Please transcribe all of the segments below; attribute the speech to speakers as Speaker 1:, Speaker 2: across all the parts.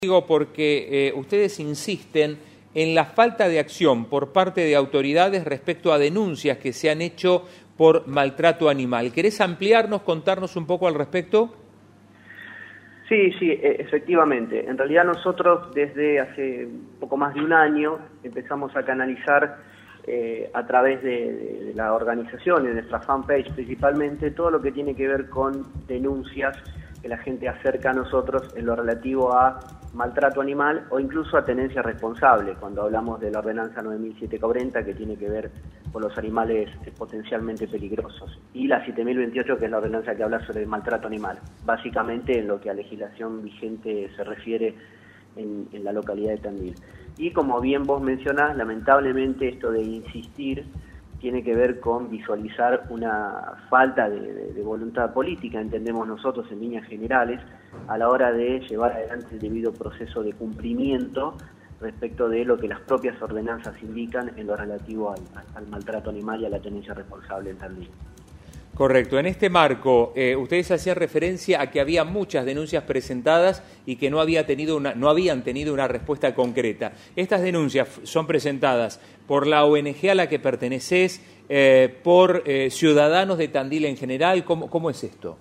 Speaker 1: Digo porque ustedes insisten en la falta de acción por parte de autoridades respecto a denuncias que se han hecho por maltrato animal. ¿Querés ampliarnos, contarnos un poco al respecto?
Speaker 2: Sí, efectivamente. En realidad nosotros desde hace poco más de un año empezamos a canalizar a través de la organización, en nuestra fanpage principalmente, todo lo que tiene que ver con denuncias que la gente acerca a nosotros en lo relativo a maltrato animal o incluso a tenencia responsable, cuando hablamos de la ordenanza 9740 que tiene que ver con los animales potencialmente peligrosos, y la 7028 que es la ordenanza que habla sobre el maltrato animal, básicamente en lo que a legislación vigente se refiere en la localidad de Tandil. Y como bien vos mencionás, lamentablemente esto de insistir tiene que ver con visualizar una falta de voluntad política, entendemos nosotros en líneas generales, a la hora de llevar adelante el debido proceso de cumplimiento respecto de lo que las propias ordenanzas indican en lo relativo al maltrato animal y a la tenencia responsable en Tandil.
Speaker 1: Correcto. En este marco, ustedes hacían referencia a que había muchas denuncias presentadas y que no habían tenido una respuesta concreta. Estas denuncias son presentadas por la ONG a la que pertenecés, por ciudadanos de Tandil en general. ¿Cómo es esto?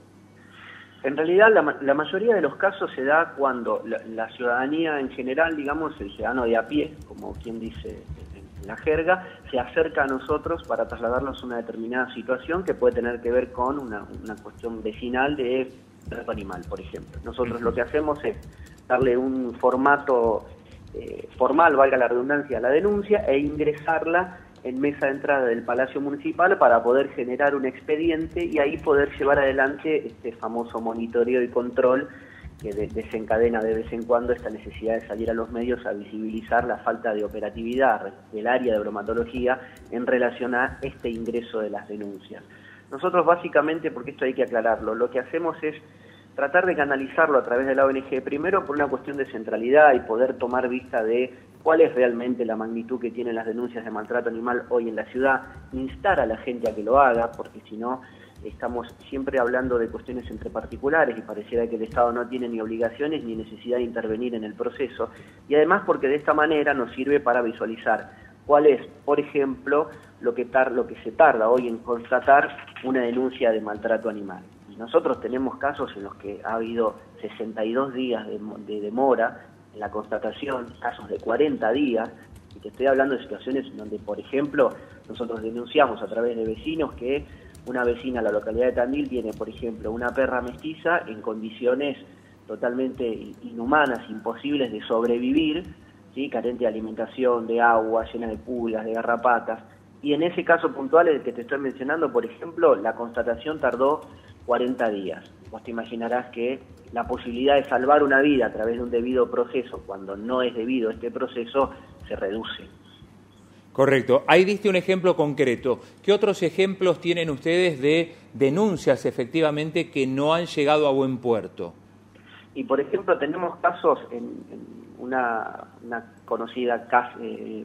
Speaker 2: En realidad, la mayoría de los casos se da cuando la ciudadanía en general, digamos, el ciudadano de a pie, como quien dice en la jerga, se acerca a nosotros para trasladarnos una determinada situación que puede tener que ver con una cuestión vecinal de maltrato animal, por ejemplo. Nosotros lo que hacemos es darle un formato formal, valga la redundancia, a la denuncia e ingresarla en mesa de entrada del Palacio Municipal para poder generar un expediente y ahí poder llevar adelante este famoso monitoreo y control que desencadena de vez en cuando esta necesidad de salir a los medios a visibilizar la falta de operatividad del área de bromatología en relación a este ingreso de las denuncias. Nosotros básicamente, porque esto hay que aclararlo, lo que hacemos es tratar de canalizarlo a través de la ONG, primero por una cuestión de centralidad y poder tomar vista de cuál es realmente la magnitud que tienen las denuncias de maltrato animal hoy en la ciudad, instar a la gente a que lo haga, porque si no estamos siempre hablando de cuestiones entre particulares y pareciera que el Estado no tiene ni obligaciones ni necesidad de intervenir en el proceso, y además porque de esta manera nos sirve para visualizar cuál es, por ejemplo, lo que se tarda hoy en constatar una denuncia de maltrato animal. Y nosotros tenemos casos en los que ha habido 62 días de demora en la constatación, casos de 40 días, y te estoy hablando de situaciones donde, por ejemplo, nosotros denunciamos a través de vecinos que una vecina en la localidad de Tandil tiene, por ejemplo, una perra mestiza en condiciones totalmente inhumanas, imposibles de sobrevivir, ¿sí? Carente de alimentación, de agua, llena de pulgas, de garrapatas, y en ese caso puntual, el que te estoy mencionando, por ejemplo, la constatación tardó 40 días. Vos te imaginarás que la posibilidad de salvar una vida a través de un debido proceso, cuando no es debido este proceso, se reduce.
Speaker 1: Correcto. Ahí diste un ejemplo concreto. ¿Qué otros ejemplos tienen ustedes de denuncias efectivamente que no han llegado a buen puerto?
Speaker 2: Y por ejemplo tenemos casos en una conocida calle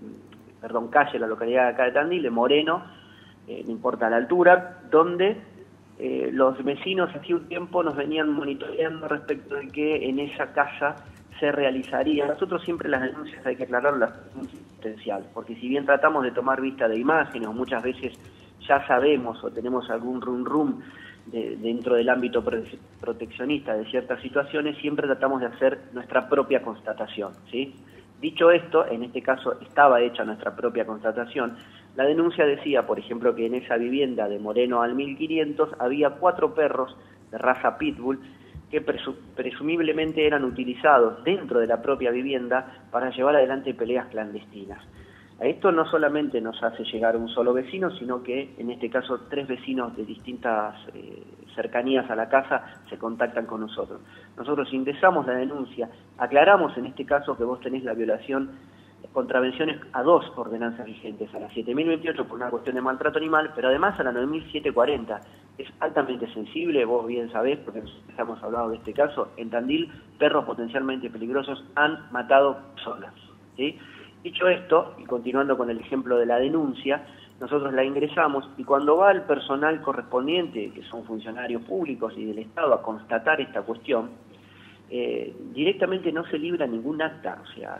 Speaker 2: en la localidad de acá de Tandil, de Moreno, no importa la altura, donde los vecinos hace un tiempo nos venían monitoreando respecto de que en esa casa se realizaría. Nosotros siempre las denuncias hay que aclararlo, las potencial, porque si bien tratamos de tomar vista de imágenes, o muchas veces ya sabemos o tenemos algún rum dentro del ámbito proteccionista de ciertas situaciones, siempre tratamos de hacer nuestra propia constatación, ¿sí? Dicho esto, en este caso estaba hecha nuestra propia constatación. La denuncia decía, por ejemplo, que en esa vivienda de Moreno al 1500 había 4 perros de raza pitbull que presumiblemente eran utilizados dentro de la propia vivienda para llevar adelante peleas clandestinas. A esto no solamente nos hace llegar un solo vecino, sino que en este caso 3 vecinos de distintas cercanías a la casa se contactan con nosotros. Nosotros ingresamos la denuncia, aclaramos en este caso que vos tenés la violación, contravenciones a 2 ordenanzas vigentes, a la 7028 por una cuestión de maltrato animal, pero además a la 9740. Es altamente sensible, vos bien sabés, porque nosotros hemos hablado de este caso, en Tandil, perros potencialmente peligrosos han matado personas, ¿sí? Dicho esto, y continuando con el ejemplo de la denuncia, nosotros la ingresamos y cuando va el personal correspondiente, que son funcionarios públicos y del Estado, a constatar esta cuestión, directamente no se libra ningún acta, o sea,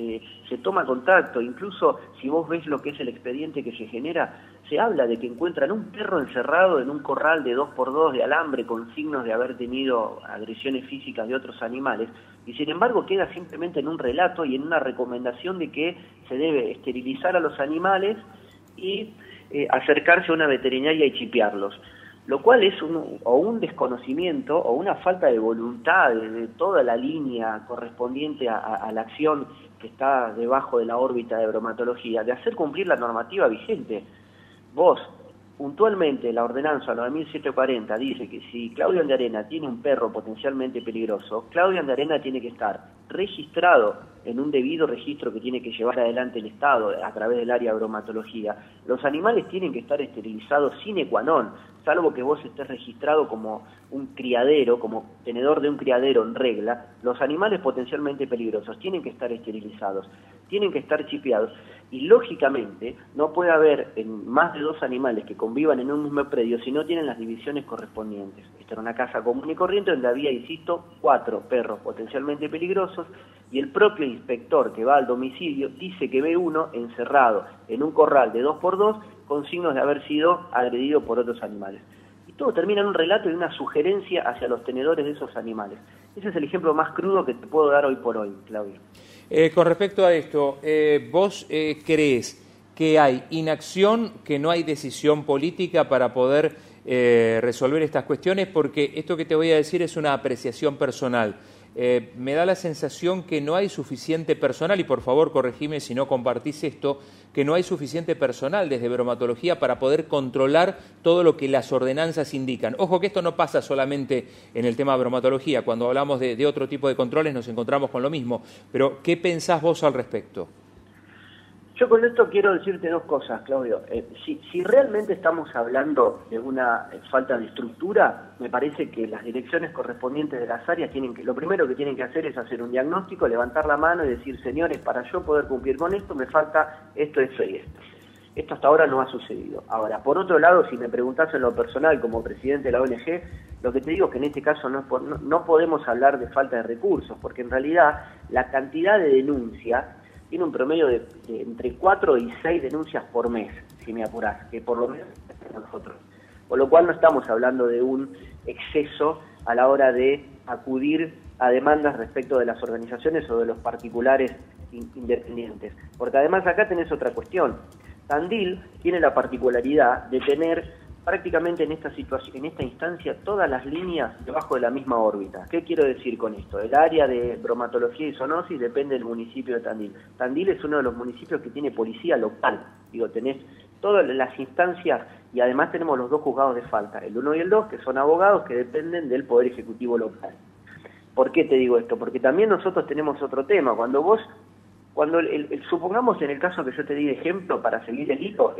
Speaker 2: se toma contacto. Incluso si vos ves lo que es el expediente que se genera, se habla de que encuentran un perro encerrado en un corral de 2x2 de alambre con signos de haber tenido agresiones físicas de otros animales, y sin embargo queda simplemente en un relato y en una recomendación de que se debe esterilizar a los animales y acercarse a una veterinaria y chipearlos. Lo cual es un desconocimiento o una falta de voluntad de toda la línea correspondiente a la acción que está debajo de la órbita de bromatología, de hacer cumplir la normativa vigente. Vos, puntualmente, la ordenanza 9740 dice que si Claudio Andarena tiene un perro potencialmente peligroso, Claudio Andarena tiene que estar registrado en un debido registro que tiene que llevar adelante el Estado a través del área de bromatología. Los animales tienen que estar esterilizados sine qua non, salvo que vos estés registrado como un criadero, como tenedor de un criadero en regla. Los animales potencialmente peligrosos tienen que estar esterilizados, tienen que estar chipeados, y lógicamente no puede haber más de 2 animales que convivan en un mismo predio si no tienen las divisiones correspondientes. Esta era una casa común y corriente donde había, insisto, 4 perros potencialmente peligrosos, y el propio inspector que va al domicilio dice que ve uno encerrado en un corral de 2x2 con signos de haber sido agredido por otros animales. Y todo termina en un relato y una sugerencia hacia los tenedores de esos animales. Ese es el ejemplo más crudo que te puedo dar hoy por hoy, Claudio.
Speaker 1: Con respecto a esto, ¿vos crees que hay inacción, que no hay decisión política para poder resolver estas cuestiones? Porque esto que te voy a decir es una apreciación personal. Me da la sensación que no hay suficiente personal, y por favor corregime si no compartís esto, que no hay suficiente personal desde bromatología para poder controlar todo lo que las ordenanzas indican. Ojo que esto no pasa solamente en el tema de bromatología, cuando hablamos de otro tipo de controles nos encontramos con lo mismo, pero ¿qué pensás vos al respecto?
Speaker 2: Yo con esto quiero decirte 2 cosas, Claudio. Si realmente estamos hablando de una falta de estructura, me parece que las direcciones correspondientes de las áreas lo primero que tienen que hacer es hacer un diagnóstico, levantar la mano y decir, señores, para yo poder cumplir con esto me falta esto, esto y esto. Esto hasta ahora no ha sucedido. Ahora, por otro lado, si me preguntás en lo personal como presidente de la ONG, lo que te digo es que en este caso no podemos hablar de falta de recursos, porque en realidad la cantidad de denuncias tiene un promedio de entre 4 y 6 denuncias por mes, si me apurás, que por lo menos nosotros. Por lo cual no estamos hablando de un exceso a la hora de acudir a demandas respecto de las organizaciones o de los particulares independientes. Porque además acá tenés otra cuestión. Tandil tiene la particularidad de tener prácticamente en esta situación, en esta instancia, todas las líneas debajo de la misma órbita. ¿Qué quiero decir con esto? El área de bromatología y zoonosis depende del municipio de Tandil. Tandil es uno de los municipios que tiene policía local. Digo, tenés todas las instancias y además tenemos los 2 juzgados de falta, el 1 y el 2, que son abogados que dependen del Poder Ejecutivo local. ¿Por qué te digo esto? Porque también nosotros tenemos otro tema. Supongamos en el caso que yo te di de ejemplo, para seguir el hilo,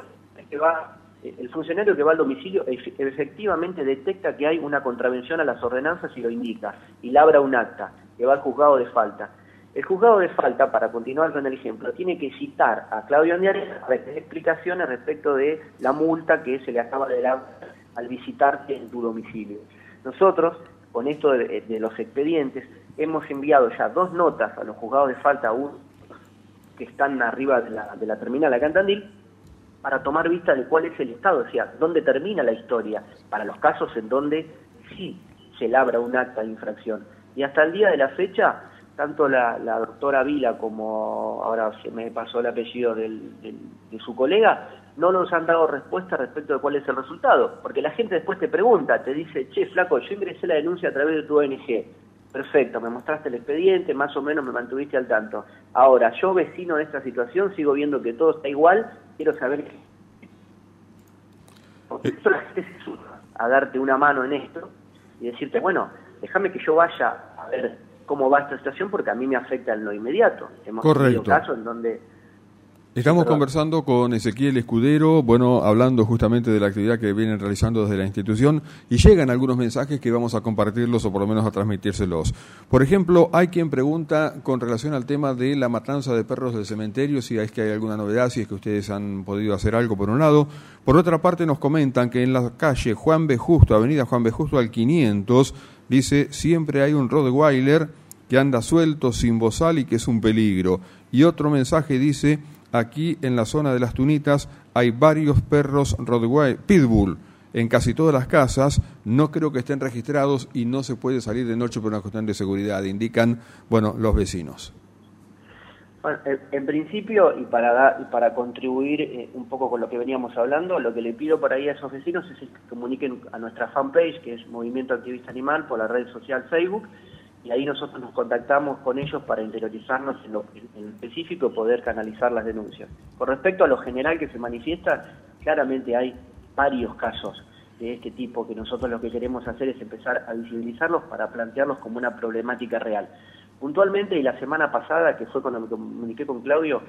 Speaker 2: el funcionario que va al domicilio efectivamente detecta que hay una contravención a las ordenanzas y lo indica, y labra un acta, que va al juzgado de falta. El juzgado de falta, para continuar con el ejemplo, tiene que citar a Claudio Andarena para que dé explicaciones respecto de la multa que se le acaba de dar al visitarte en tu domicilio. Nosotros, con esto de los expedientes, hemos enviado ya 2 notas a los juzgados de falta, que están arriba de la terminal acá en Tandil, para tomar vista de cuál es el estado, o sea, dónde termina la historia, para los casos en donde sí se labra un acta de infracción. Y hasta el día de la fecha, tanto la doctora Vila como, ahora se me pasó el apellido de su colega, no nos han dado respuesta respecto de cuál es el resultado, porque la gente después te pregunta, te dice, che, flaco, yo ingresé la denuncia a través de tu ONG. Perfecto, me mostraste el expediente, más o menos me mantuviste al tanto. Ahora, yo vecino de esta situación, sigo viendo que todo está igual, quiero saber qué. Porque eso la gente se suma a darte una mano en esto y decirte, bueno, déjame que yo vaya a ver cómo va esta situación porque a mí me afecta en lo inmediato. Hemos tenido casos en donde
Speaker 3: Estamos conversando con Ezequiel Escudero, bueno, hablando justamente de la actividad que vienen realizando desde la institución, y llegan algunos mensajes que vamos a compartirlos o por lo menos a transmitírselos. Por ejemplo, hay quien pregunta con relación al tema de la matanza de perros del cementerio, si es que hay alguna novedad, si es que ustedes han podido hacer algo por un lado. Por otra parte nos comentan que en la calle Juan B. Justo, avenida Juan B. Justo al 500, dice, siempre hay un Rottweiler que anda suelto, sin bozal y que es un peligro. Y otro mensaje dice, aquí en la zona de las Tunitas hay varios perros Rottweiler, Pitbull, en casi todas las casas, no creo que estén registrados y no se puede salir de noche por una cuestión de seguridad, indican, bueno, los vecinos.
Speaker 2: Bueno, en principio, y para contribuir un poco con lo que veníamos hablando, lo que le pido por ahí a esos vecinos es que comuniquen a nuestra fanpage, que es Movimiento Activista Animal, por la red social Facebook, y ahí nosotros nos contactamos con ellos para interiorizarnos en lo específico y poder canalizar las denuncias. Con respecto a lo general que se manifiesta, claramente hay varios casos de este tipo que nosotros lo que queremos hacer es empezar a visibilizarlos para plantearlos como una problemática real. Puntualmente, y la semana pasada, que fue cuando me comuniqué con Claudio,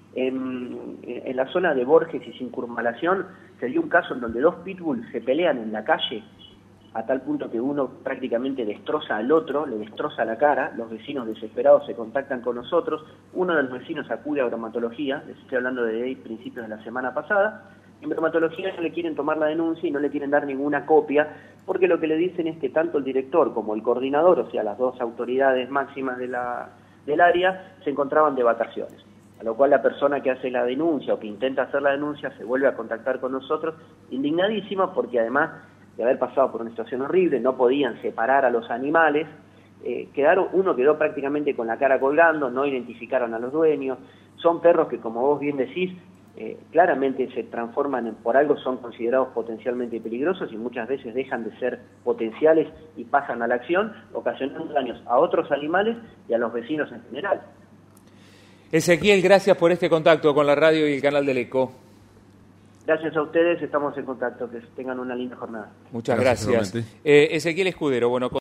Speaker 2: en la zona de Borges y Circunvalación se dio un caso en donde dos pitbulls se pelean en la calle, a tal punto que uno prácticamente destroza al otro, le destroza la cara, los vecinos desesperados se contactan con nosotros, uno de los vecinos acude a bromatología, les estoy hablando de principios de la semana pasada, en bromatología no le quieren tomar la denuncia y no le quieren dar ninguna copia, porque lo que le dicen es que tanto el director como el coordinador, o sea, las dos autoridades máximas del área, se encontraban de vacaciones. A lo cual la persona que hace la denuncia o que intenta hacer la denuncia se vuelve a contactar con nosotros, indignadísima porque además de haber pasado por una situación horrible, no podían separar a los animales, uno quedó prácticamente con la cara colgando, no identificaron a los dueños, son perros que, como vos bien decís, claramente se transforman por algo, son considerados potencialmente peligrosos y muchas veces dejan de ser potenciales y pasan a la acción, ocasionando daños a otros animales y a los vecinos en general.
Speaker 1: Ezequiel, gracias por este contacto con la radio y el canal del Eco.
Speaker 2: Gracias a ustedes, estamos en contacto, que tengan una linda jornada.
Speaker 1: Muchas gracias. Ezequiel Escudero, bueno.